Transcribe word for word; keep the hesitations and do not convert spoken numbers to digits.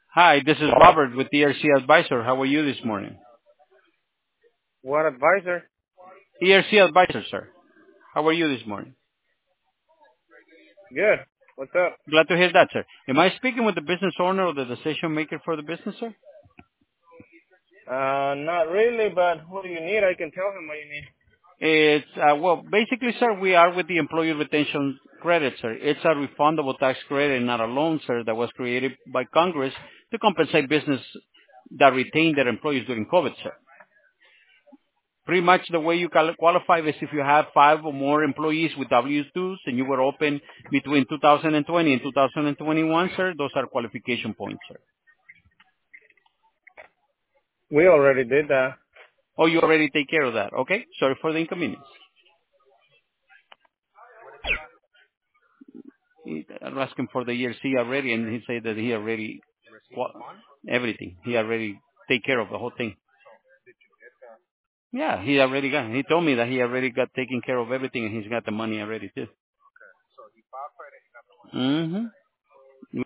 Hi, this is Robert with E R C Advisor. How are you this morning? What advisor? E R C Advisor, sir. How are you this morning? Good. What's up? Glad to hear that, sir. Am I speaking with the business owner or the decision maker for the business, sir? Uh, not really, but what do you need? I can tell him what you need. It's, uh, well, basically, sir, we are with the Employee Retention Credit, sir. It's a refundable tax credit, not a loan, sir, that was created by Congress to compensate business that retained their employees during COVID, sir. Pretty much the way you cal- qualify is if you have five or more employees with W twos and you were open between two thousand twenty and two thousand twenty-one, sir, those are qualification points, sir. We already did that. Oh, you already take care of that. Okay. Sorry for the inconvenience. He, I asked him for the E R C already, and he said that he already, well, everything. He already take care of the whole thing. Yeah, he already got. He told me that he already got taken care of everything, and he's got the money already too. Mm-hmm.